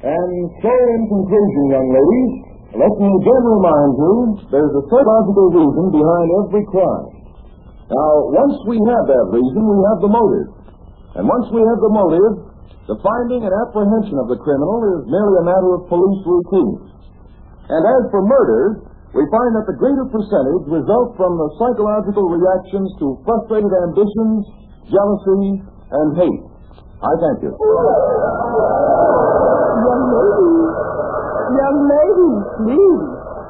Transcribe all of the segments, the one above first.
And so, in conclusion, young ladies, let me again remind you there's a psychological reason behind every crime. Now, once we have that reason, we have the motive. And once we have the motive, the finding and apprehension of the criminal is merely a matter of police routine. And as for murders, we find that the greater percentage result from the psychological reactions to frustrated ambitions, jealousy, and hate. I thank you. Young lady, please.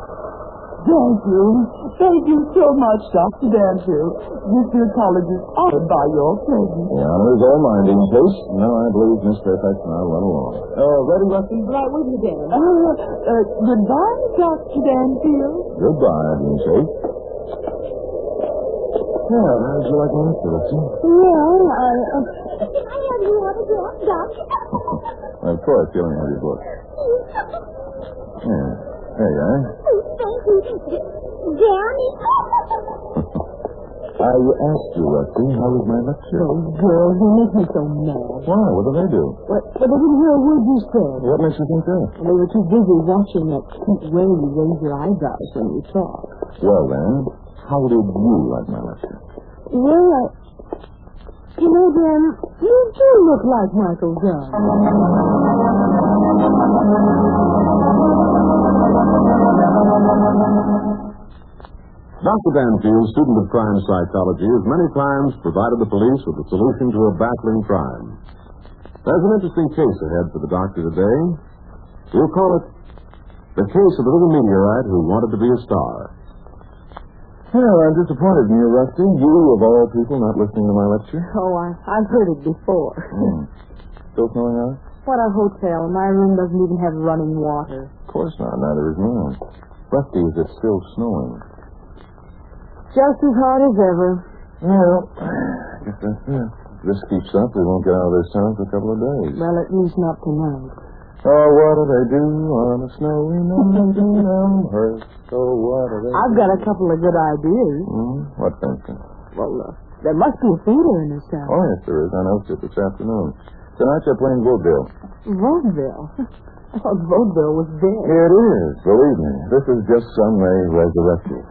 Thank you so much, Dr. Danfield. Mr. College is honored by your presence. The honor is all mine, Dean Chase. Now I believe Miss Fairfax and I'll run along. Ready, Rusty? Right with you, Dan. Goodbye, Dr. Danfield. Goodbye, Dean Chase. Well, how would you like my lecture, Rusty? Well, I have you have a drop, Doc. Of course, you only have your book. Yeah, there you are. Thank you. Danny. I asked you, Rusty, how was my lecture? Oh, girls, you make me so mad. Why? What did I do? Well, I didn't hear a word you said. What makes you think that? They were too busy watching that cute way you raise your eyebrows when you talk. Well, then, how did you like my lecture? Well, you know, Dan, you do look like Michael Gunn. Dr. Danfield, student of crime psychology, has many times provided the police with a solution to a baffling crime. There's an interesting case ahead for the doctor today. We'll call it the case of the little meteorite who wanted to be a star. Well, I'm disappointed in you, Rusty. You, of all people, not listening to my lecture. Oh, I've heard it before. Still snowing out? What a hotel. My room doesn't even have running water. Of course not. Neither is mine. Rusty, is it still snowing? Just as hard as ever. Well, I guess that's it. If this keeps up, we won't get out of this town for a couple of days. Well, at least not tonight. Oh, what do they do on a snowy night in Elmhurst? Oh, what do they I've got a couple of good ideas. What thinking? Well, there must be a theater in this town. Oh, yes, there is. I noticed it this afternoon. Tonight they're playing vaudeville. Vaudeville? I thought vaudeville was dead. It is, believe me. This is just some way resurrected.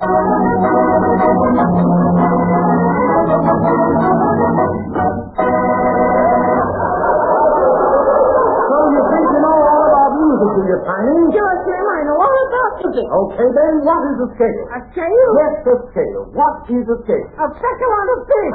Tiny? Sure, Jim, I know all about music. Okay, then, what is a scale? A scale? Yes, a scale. What is a scale? A peckle on a fish.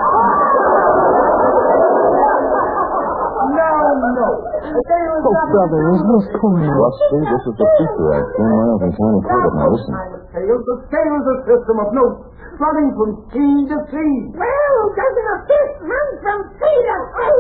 No. A scale is Oh, brother, is this corny? Rusty, this is the future. I've 10 miles and trying to quit it. Now, listen. The scale is a system of notes running from sea to sea. Well, doesn't a fish run from sea to sea?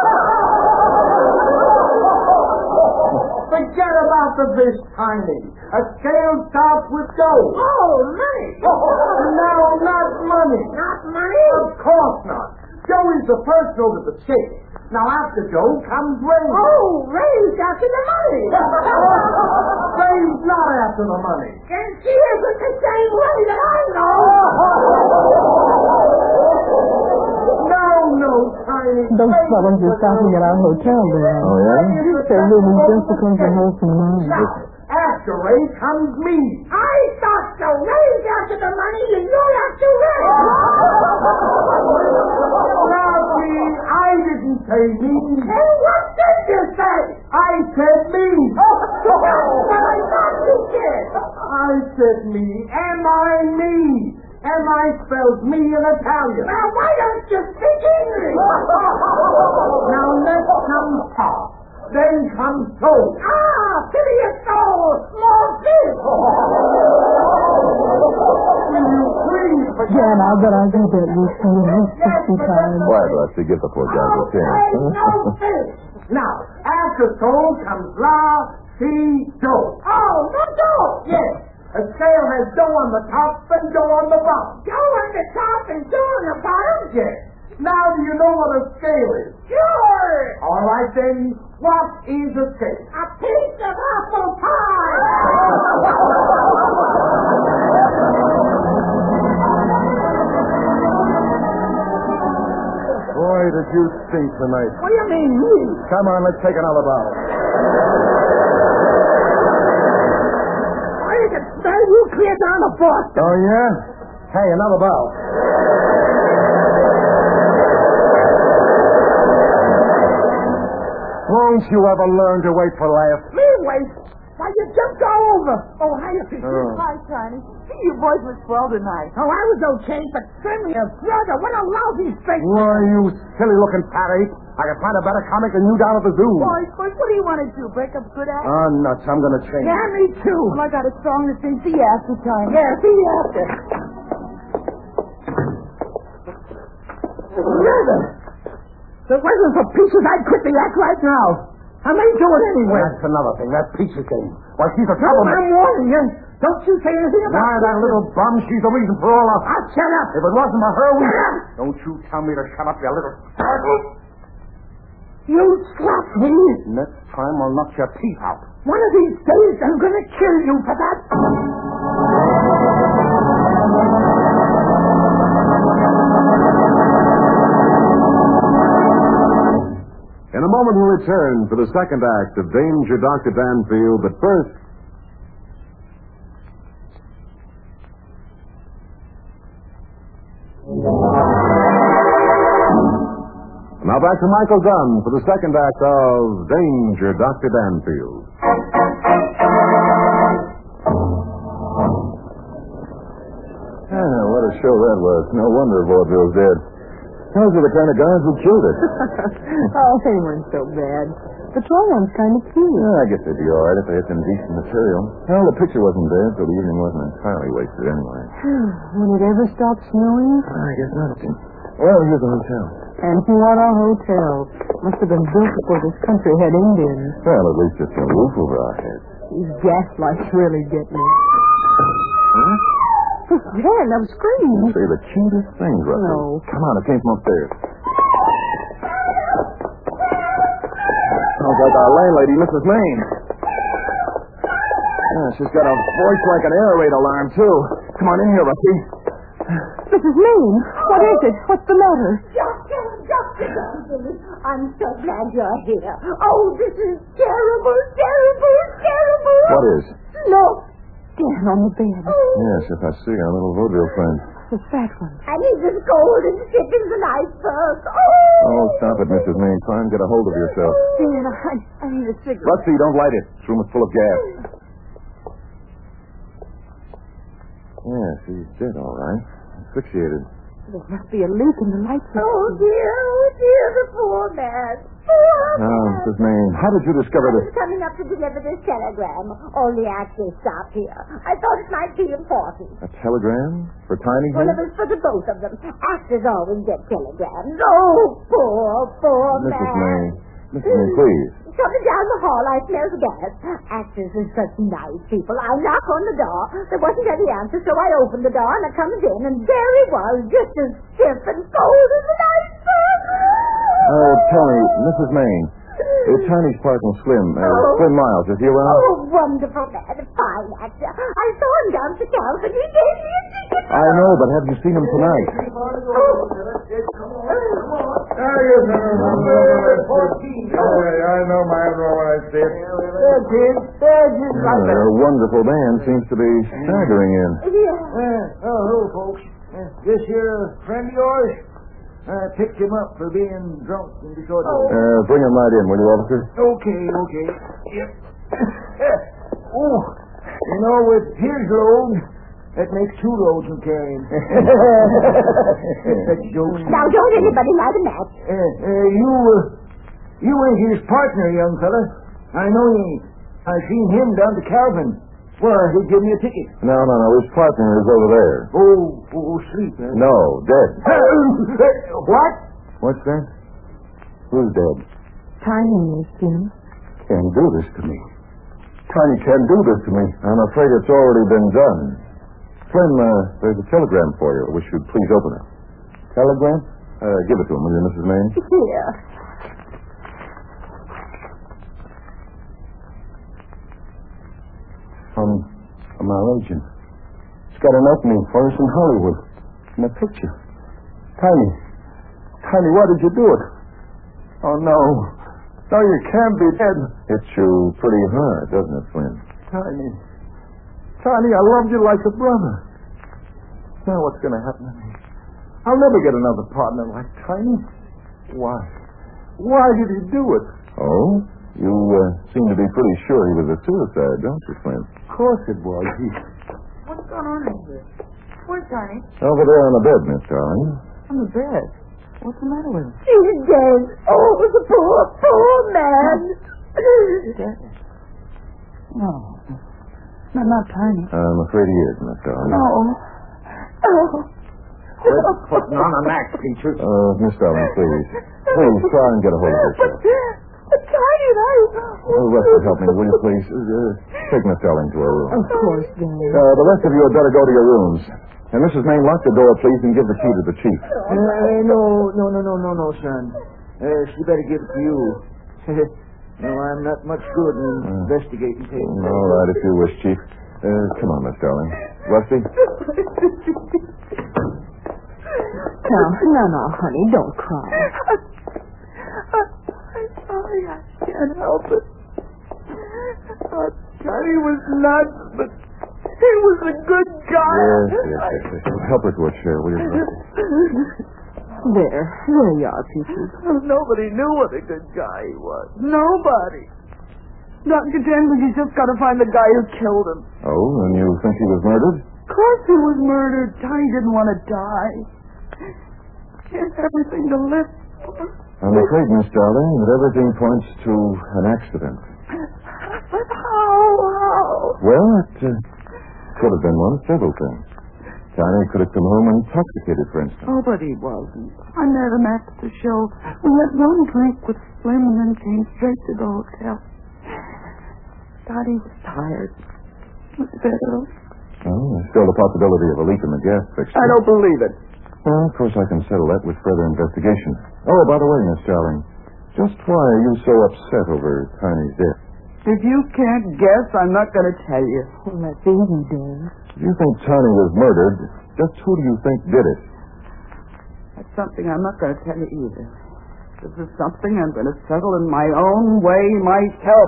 Forget about the fish, Tiny. A scale starts with dough. Oh, money. No, not money. Not money? Of course not. Dough is the first note of the scale. Now, after dough comes raise. Oh, raised after the money. Raise not after the money. Then she isn't the same way that I know. No, Tiny. Those fellows are stopping at our hotel there. Oh, yeah? They're leaving just because the house in mine. After raise comes me. I thought the raise after the money you know after raise. Robbie, I didn't say me. Hey, what did you say? I said me. What I thought you did. I said me. Am I me? Am I spells me in Italian? Now, why don't you speak English? Now, next comes top. Then comes soul. Ah, pity your soul, small fish. Will you please forget? Dan, I bet I got that loose for you 60 times. Quiet, Rusty. Give the poor guy a chance. No fish. Now, after soul comes la, si, do. Oh, no dough. Yes. A scale has dough on the top and dough on the bottom. Dough on the top and dough on the bottom? Yes. Now do you know what a scale is? Sure. All right then, what is a scale? A piece of apple pie. Boy, did you stink tonight. What do you mean, me? Come on, let's take another bottle. you clear down to Boston. Oh, yeah? Hey, another bottle. Won't you ever learn to wait for laughs? Me wait. Why, you jumped all over. Oh, hiya, Fisher. Hi, Tiny. Your voice was swell tonight. Oh, I was okay, but Trim, your brother, what a lousy straight. Why, you silly-looking fat ape. I can find a better comic than you down at the zoo. Boys, what do you want to do? Break up good act? Oh, nuts. I'm going to change. Yeah, me too. Well, I got a song to sing. See you after, Tiny. Yeah, see you after. Brother, if it wasn't for Peaches, I'd quit the act right now. I may do it anyway. That's another thing. That Peaches thing. Why, she's a No, troublemaker. I'm warning you. Don't you say anything about Why, that little bum, she's the reason for all of... I'll shut up. If it wasn't for her, we... Shut up. Don't you tell me to shut up, you little... You slapped me. Next time I'll knock your teeth out. One of these days, I'm going to kill you for that. In a moment, we'll return for the second act of Danger Dr. Banfield, but first... Now back to Michael Dunn for the second act of Danger Dr. Banfield. What a show that was. No wonder Vaudeville's dead. Those are the kind of guys who killed it. Oh, they weren't so bad. The tall one's kind of cute. I guess they'd be all right if they had some decent material. Well, the picture wasn't bad, so the evening wasn't entirely wasted anyway. Will it ever stop snowing? I guess not. Well, here's the hotel. And what a hotel. Must have been built before this country had Indians. Well, at least it's a roof over our heads. These gaslights really get me. Huh? Yeah, that was scream. Say the cutest things, Russell. No. Come on, it came from upstairs. Sounds like our landlady, Mrs. Maine. Yeah, she's got a voice like an air raid alarm, too. Come on in here, Rusty. Mrs. Maine, what is it? What's the matter? Doctor, I'm so glad you're here. Oh, this is terrible, terrible, terrible. What is? Look, Dan on the bed. Yes, if I see our little vaudeville friend. The fat one. And he's as cold as chickens and icebergs. Oh! Oh, stop it, Mrs. Maine. Try and get a hold of yourself. Dan, I need a cigarette. Rusty, don't light it. This room is full of gas. Yes, he's dead, all right. Asphyxiated. There must be a leak in the light switch. Oh, dear, the poor man. Now, Mrs. Maine, how did you discover I this? was coming up to deliver this telegram. Only actually stopped here. I thought it might be important. A telegram? For Tiny Well, here? it was for the both of them. Actors always get telegrams. Oh, poor Mrs. man. Maine. Mrs. Maine, please. Coming down the hall, I smelled gas. Actors are such nice people. I knock on the door. There wasn't any answer, so I opened the door, and I comes in, and there he was, just as stiff and cold as an iceberg. Oh, tell me, Mrs. Maine, Tiny's partner, Slim, Slim Miles, is he around? Oh, wonderful man, a fine actor. I saw him down to town, but he gave me a ticket. I know, but have you seen him tonight? I know my role, I see it. A wonderful band seems to be staggering in. Hello, folks. This here friend of yours? I picked him up for being drunk and disorderly. Bring him right in, will you, officer? Okay. Yep. Oh, you know, with his load, that makes 2 loads of carrying. That's jokes. Now, don't anybody light a match. You ain't his partner, young fella. I know you ain't. I seen him down to Calvin. Well, he gave me a ticket. No. His partner is over there. Oh, sleep, huh? No, dead. What? What's that? Who's dead? Tiny is, Jim. Can't do this to me. Tiny can't do this to me. I'm afraid it's already been done. Slim, there's a telegram for you. Wish you'd please open it. Telegram? Give it to him, will you, Mrs. Maine? Here. From our agent. It's got an opening for us in Hollywood. In a picture. Tiny, why did you do it? Oh, no. No, you can't be dead. Hits you pretty hard, doesn't it, Slim? Tiny, I loved you like a brother. Now what's going to happen to me? I'll never get another partner like Tiny. Why? Why did he do it? Oh? You seem to be pretty sure he was a suicide, don't you, Slim? Of course it was. What's going on in here? Where's Tiny? Over there on the bed, Miss Darling. On the bed. What's the matter with him? He's dead. Oh, the poor man. Dead? No. Not Tiny. I'm afraid he is, Miss Darling. Oh. Quit putting on an act, Peaches. Miss Darling, please. Please, try and get a hold of yourself. But Tiny and I... Lester, help me, will you, please? Take Miss Darling to her room. Of course, Dan. The rest of you had better go to your rooms. And Mrs. Main, lock the door, please, and give the key to the chief. No, son. She better give it to you. No, I'm not much good in investigating things. All right, if you wish, Chief. Come on, Miss Darling. Rusty? No, honey, don't cry. I'm sorry, I can't help it. Tiny was nuts, but he was a good guy. Yes. Help her to a chair, will you, Rusty? There you are, Peaches. Nobody knew what a good guy he was. Nobody. Dr. Denver, you just got to find the guy who killed him. Oh, and you think he was murdered? Of course he was murdered. Tiny didn't want to die. He has everything to live for. I'm afraid, Miss Darling, that everything points to an accident. But how? Well, it could have been one of several things. Tiny could have come home intoxicated, for instance. Oh, but he wasn't. I met him after the show. We had one drink with Slim and then came straight to the hotel. Thought he was tired. Was bed early. Oh, there's still the possibility of a leak in the gas fixture. I don't believe it. Well, of course I can settle that with further investigation. Oh, by the way, Miss Darling, just why are you so upset over Tiny's death? If you can't guess, I'm not going to tell you. Well, that's easy, Dan. If you think Tiny was murdered, just who do you think did it? That's something I'm not going to tell you either. This is something I'm going to settle in my own way myself.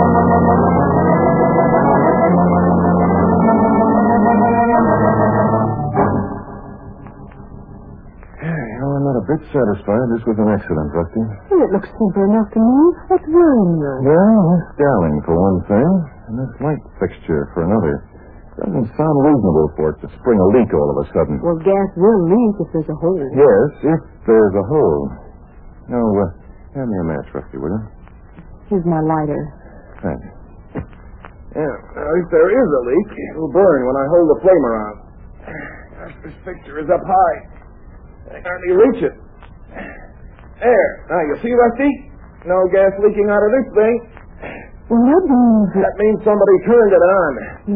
I'm not a bit satisfied. This was an accident, Rusty. Well, it looks simple enough to me. What's worrying you? Well, Miss Darling, for one thing, and this light fixture for another. Doesn't sound reasonable for it to spring a leak all of a sudden. Well, gas will leak if there's a hole. Yes, if there's a hole. Now, hand me a match, Rusty, will you? Here's my lighter. Thanks. Yeah, if there is a leak, it'll burn when I hold the flame around. Gosh, this fixture is up high. I can hardly reach it. There. Now, you see, Rusty? No gas leaking out of this thing. Well, That means somebody turned it on.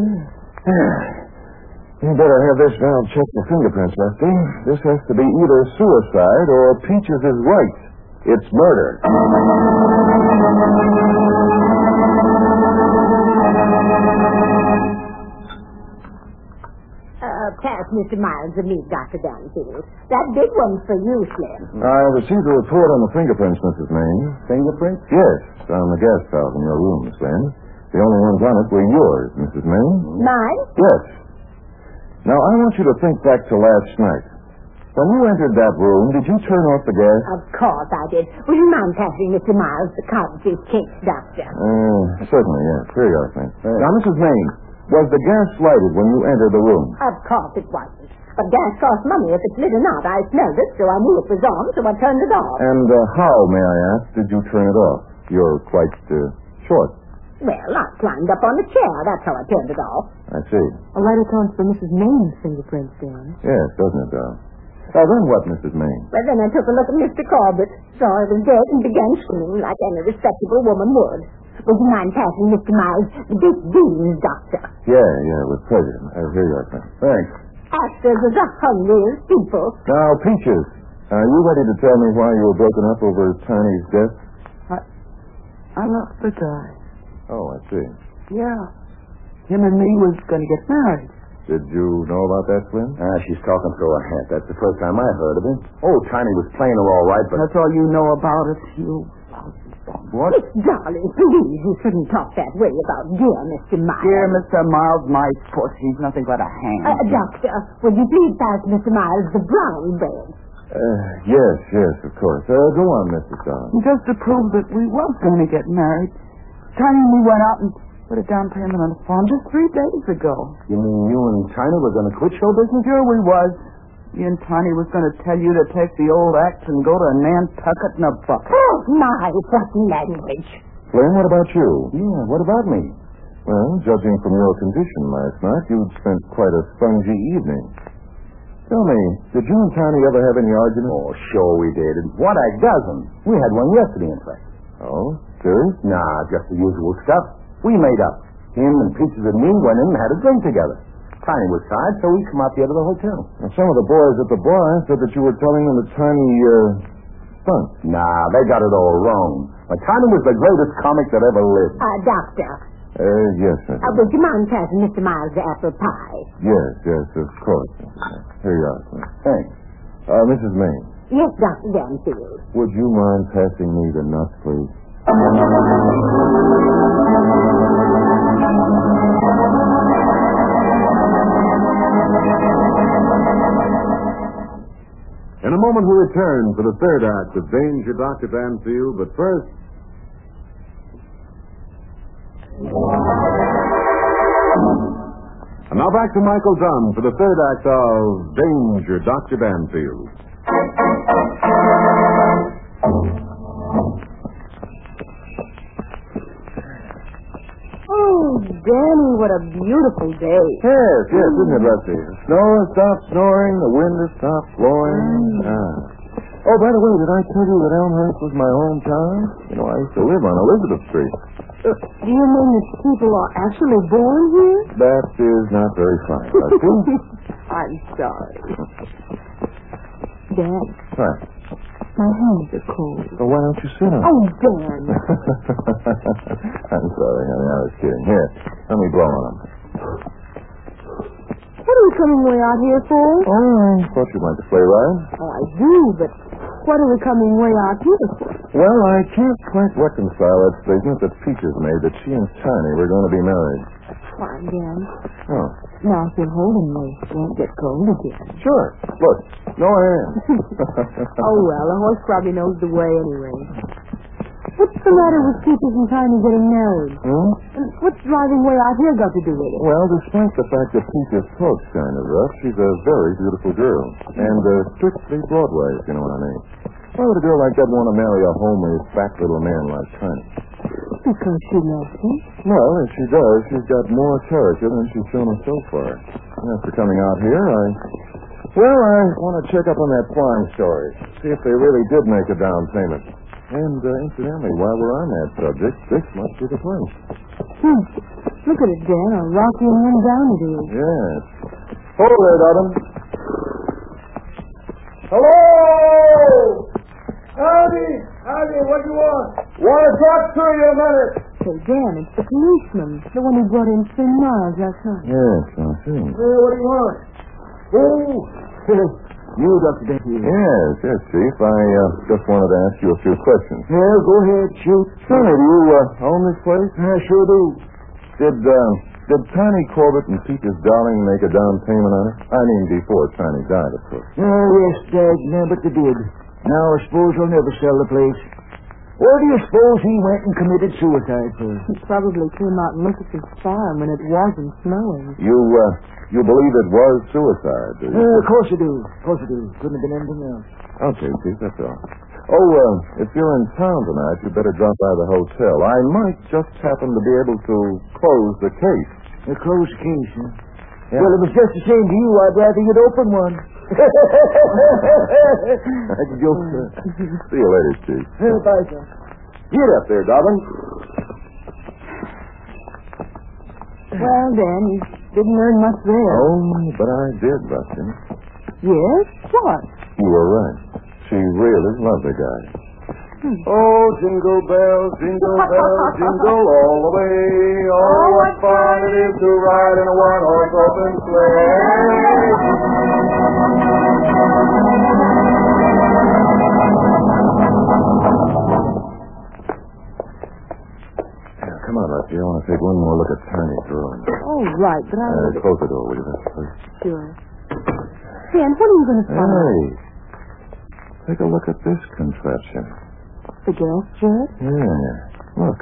You better have this valve checked for fingerprints, Rusty. This has to be either suicide or Peaches is right. It's murder. Pass Mr. Miles and me, Dr. Danfield. That big one's for you, Slim. I received a report on the fingerprints, Mrs. Main. Fingerprints? Yes, on the gas valve in your room, Miss Lynn. The only ones on it were yours, Mrs. Main. Mine? Yes. Now, I want you to think back to last night. When you entered that room, did you turn off the gas? Of course I did. Would you mind passing Mr. Miles the cottage's case, Doctor? Certainly, yes. Here you are, Frank. Now, Mrs. Main, was the gas lighted when you entered the room? Of course it wasn't. But gas costs money if it's lit or not. I smelled it, so I knew it was on, so I turned it off. And how, may I ask, did you turn it off? You're quite short. Well, I climbed up on a chair. That's how I turned it off. I see. A lighter counts for Mrs. Main's fingerprints, Dan. Yes, doesn't it, then what, Mrs. Main? Well, then I took a look at Mr. Corbett, saw he was dead, and began screaming like any respectable woman would. Would you mind passing Mr. Miles the big beans, Doctor? Yeah, with pleasure. Here you are, Frank. Thanks. Actors are the hungriest people. Now, Peaches, are you ready to tell me why you were broken up over Tiny's death? I left the guy. Oh, I see. Yeah. Him and me was going to get married. Did you know about that, Flynn? She's talking through her hat. That's the first time I heard of it. Oh, Tiny was playing her all right, but... That's all you know about it, you lousy bum. What? Darling, please, you shouldn't talk that way about dear Mr. Miles. Dear Mr. Miles, my foot. He's nothing but a hand. Doctor, would you please pass Mr. Miles the brown bread? Yes, of course. Go on, Mrs. Don. Just to prove that we was going to get married, Tiny and me went out and put a down payment on the farm just 3 days ago. You mean you and China were going to quit show business? Sure we was. Me and Tiny was going to tell you to take the old axe and go to Nantucket in a bucket. Oh, my, what language. Flynn, what about you? Yeah, what about me? Well, judging from your condition last night, you'd spent quite a spongy evening. Tell me, did you and Tiny ever have any arguments? Oh, sure we did. And what a dozen. We had one yesterday, in fact. Oh, serious? Nah, just the usual stuff. We made up. Him and Peaches and me went in and had a drink together. Tiny was tired, so we come out the end of the hotel. Well, some of the boys at the bar said that you were telling them that Tiny, stunk. Nah, they got it all wrong. But Tiny was the greatest comic that ever lived. Doctor. Yes, Mrs. Would you mind passing Mr. Miles the apple pie? Yes, of course. Here you are, sir. Thanks. Mrs. Maine, Yes, Dr. Danfield. would you mind passing me the nuts, please? In a moment, we return for the third act of Danger, Dr. Banfield, but first... And now back to Michael Dunn for the third act of Danger, Dr. Banfield. Oh, Danny, what a beautiful day. Yes, isn't it, Rusty? The snow has stopped snoring, the wind has stopped blowing. Oh, by the way, did I tell you that Elmhurst was my hometown? You know, I used to live on Elizabeth Street. Do you mean that people are actually born here? That is not very fine, Rusty. I'm sorry. Dad, What? my hands are cold. Well, why don't you sit on? Oh, Dan. I'm sorry, honey. I was kidding. Here, let me blow on them. What are we coming way out here for? Oh, I thought you'd like to play ride. Oh, I do, but what are we coming way out here for? Well, I can't quite reconcile that statement that Peaches made that she and Tiny were going to be married. Why, Dan, Oh, now if you're holding me, won't get cold again. sure. Look, no hands. Oh, well, the horse probably knows the way anyway. What's the matter with Peaches and Tiny getting married? And what's driving way out here got to do with it? Well, despite the fact that Peaches talks kind of rough, she's a very beautiful girl. And strictly Broadway, if you know what I mean. Why would a girl like that want to marry a homely, fat little man like Tiny? Because she loves him. Well, if she does, she's got more character than she's shown us so far. And after coming out here, I want to check up on that farm story. See if they really did make a down payment. And, incidentally, while we're on that subject, this must be the place. Look at it, Dan. A rocky and run down it is. Yes. Hold there, Dobbin. Hello! Howdy, what do you want? Want to talk to you a minute. Say, Dan, it's the policeman. The one who brought in Finn Miles last night. Yes, I see. What do you want? You, Dr. Danfield. Yes, Chief. I just wanted to ask you a few questions. Yeah, go ahead, shoot. Sonny, do you own this place? I sure do. Did Tiny Corbett and Peaches Darling make a down payment on it? I mean, before Tiny died, of course. Oh, yes, Dad, but they did. Now I suppose he'll never sell the place. Where do you suppose he went and committed suicide for? He probably came out and looked at his farm when it wasn't snowing. You believe it was suicide, do you? Of course I do. Couldn't have been anything else. Okay, Chief, that's all. Oh, if you're in town tonight, you better drop by the hotel. I might just happen to be able to close the case. A closed case, huh? Yeah. Well, if it's just the same to you, I'd rather you'd open one. That's a joke, sir. See you later, Chief. Bye, sir. Get up there, Dobbin. Well, Dan, you didn't earn much there. Oh, but I did, Buster. Yes? What? You were right. She really loved the guy. Oh, jingle bells, jingle all the way. Oh, what fun it is to ride in a one-horse open sleigh. Come on, Lefty. I want to take one more look at Tiny's room. Oh, right, but Close the door, will you, Lefty, please? Sure. Ben, what are you going to find? Hey. Take a look at this confession. The gas jet? Yeah. Look.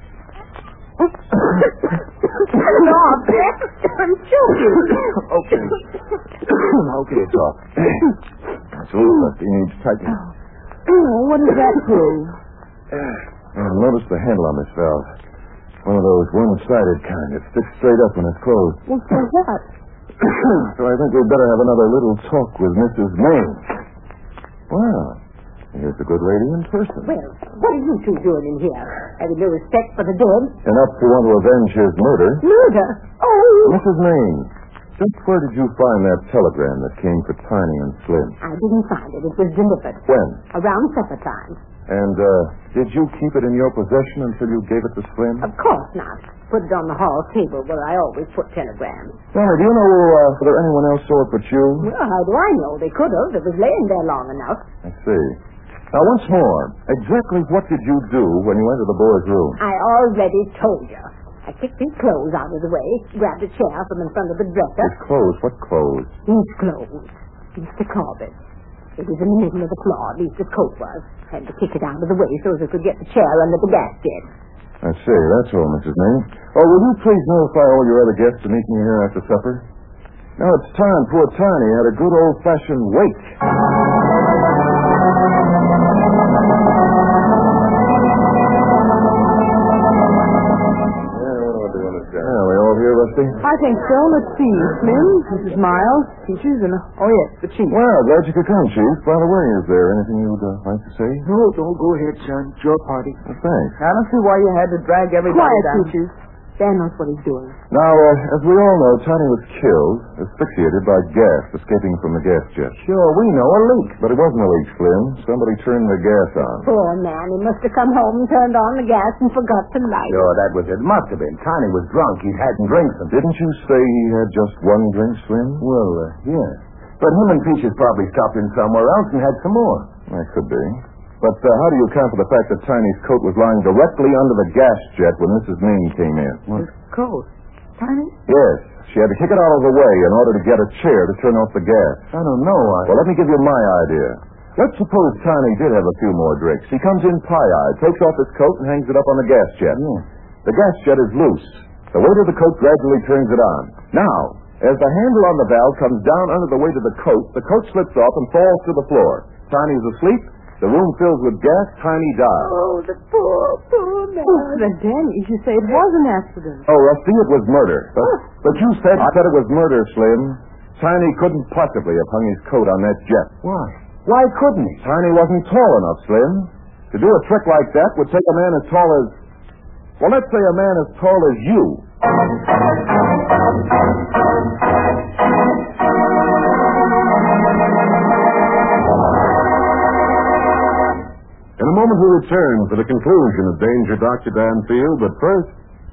No, Ben. I'm choking. Okay. Okay, it's off. That's a little Lefty. You need to tighten it. Oh, what does that prove? Notice the handle on this valve. One of those one-sided kind that sticks straight up when it's closed. Well, so what? So I think we'd better have another little talk with Mrs. Maine. Well, here's a good lady in person. Well, what are you two doing in here? Having no respect for the dead? Enough to want to avenge his murder. Murder? Oh! Mrs. Maine, just where did you find that telegram that came for Tiny and Slim? I didn't find it. It was delivered. When? Around supper time. And, did you keep it in your possession until you gave it to Slim? Of course not. Put it on the hall table where I always put telegrams. Well, do you know whether anyone else saw it but you? Well, how do I know? They could have. It was laying there long enough. I see. Now, once more, exactly what did you do when you entered the boy's room? I already told you. I kicked his clothes out of the way, grabbed a chair from in front of the dresser. His clothes? What clothes? His clothes. Mr. Corbett. It was in the middle of the floor, at least his coat was. Had to kick it out of the way so as I could get the chair under the gas jet. I see. That's all, Mrs. Maine. Oh, will you please notify all your other guests to meet me here after supper? Now it's time. Poor Tiny had a good old-fashioned wake. Are we all here, Rusty? I think so. Let's see. Slim, Mrs. Miles, Peaches, and, oh, yes, the chief. Well, glad you could come, Chief. By the way, is there anything you'd like to say? No, don't go ahead, son. It's your party. Well, thanks. I don't see why you had to drag everybody Quiet, down. Peaches. Dan knows what he's doing. Now, as we all know, Tiny was killed, asphyxiated by gas escaping from the gas jet. Sure, we know. A leak. But it wasn't a leak, Slim. Somebody turned the gas on. Poor man. He must have come home and turned on the gas and forgot to light it. Sure, that was it. Must have been. Tiny was drunk. He'd had some drinks. Didn't you say he had just one drink, Slim? Well, yeah. But him and Peaches probably stopped in somewhere else and had some more. That could be. But how do you account for the fact that Tiny's coat was lying directly under the gas jet when Mrs. Maine came in? His coat. Tiny? Yes. She had to kick it out of the way in order to get a chair to turn off the gas. I don't know. Well, let me give you my idea. Let's suppose Tiny did have a few more drinks. He comes in pie-eyed, takes off his coat, and hangs it up on the gas jet. Yeah. The gas jet is loose. The weight of the coat gradually turns it on. Now, as the handle on the valve comes down under the weight of the coat slips off and falls to the floor. Tiny's asleep. The room fills with gas. Tiny dies. Oh, the poor man. Oh, then, Dan, you should say it was an accident. Oh, Rusty, it was murder. But you said it was murder, Slim. Tiny couldn't possibly have hung his coat on that jet. Why? Why couldn't he? Tiny wasn't tall enough, Slim. To do a trick like that would take a man as tall as... Well, let's say a man as tall as you. In a moment, we return for the conclusion of Danger Dr. Danfield, but first...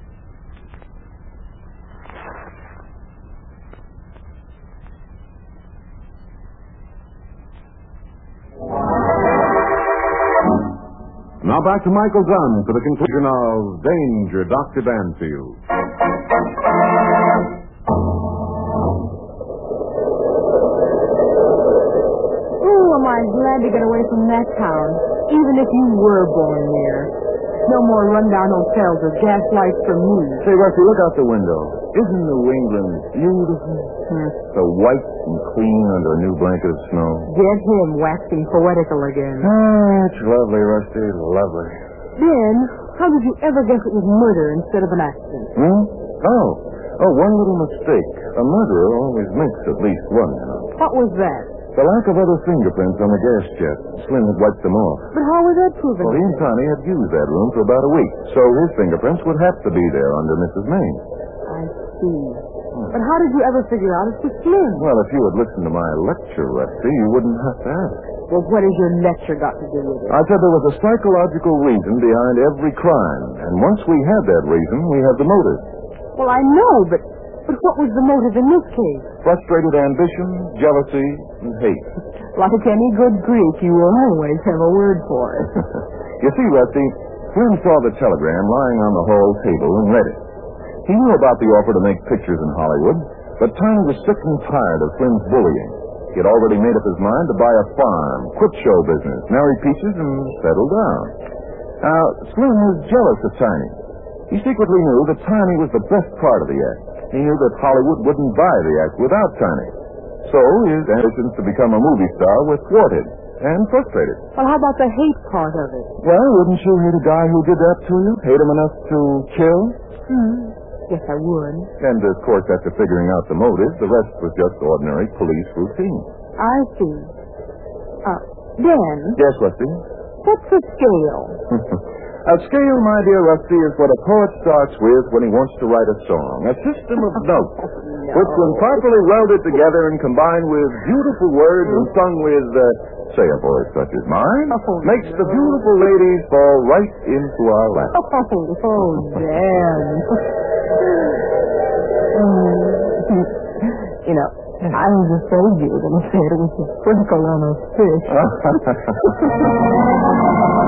Now back to Michael Dunn for the conclusion of Danger Dr. Danfield. Oh, am I glad to get away from that town, even if you were born there. No more rundown hotels or gas lights for me. Say, Rusty, look out the window. Isn't New England beautiful? So white and clean under a new blanket of snow. Get him waxing poetical again. Ah, it's lovely, Rusty. Lovely. Ben, how did you ever guess it was murder instead of an accident? Oh, one little mistake. A murderer always makes at least one, you know. What was that? The lack of other fingerprints on the gas jet. Slim had wiped them off. But how was that proven? Well, he and Tiny had used that room for about a week, so his fingerprints would have to be there under Mrs. Maine. I see. But how did you ever figure out it was Slim? Well, if you had listened to my lecture, Rusty, you wouldn't have to ask. Well, what has your lecture got to do with it? I said there was a psychological reason behind every crime, and once we have that reason, we have the motive. Well, I know, but what was the motive in this case? Frustrated ambition, jealousy, and hate. Like any good Greek, you will always have a word for it. You see, Rusty, Slim saw the telegram lying on the hall table and read it. He knew about the offer to make pictures in Hollywood, but Tiny was sick and tired of Slim's bullying. He had already made up his mind to buy a farm, quit show business, marry Peaches, and settle down. Now, Slim was jealous of Tiny. He secretly knew that Tiny was the best part of the act. He knew that Hollywood wouldn't buy the act without Tiny. So his ambitions to become a movie star were thwarted and frustrated. Well, how about the hate part of it? Well, wouldn't you hate a guy who did that to you? Hate him enough to kill? Yes, I would. And, of course, after figuring out the motive, the rest was just ordinary police routine. I see. Dan, Yes, Rusty? what's the scale? A scale, my dear Rusty, is what a poet starts with when he wants to write a song. A system of notes, which, when properly welded together and combined with beautiful words and sung with, say, a voice such as mine, makes the beautiful ladies fall right into our lap. Dan. You know, I was afraid you were going to say it was a sprinkle on a fish.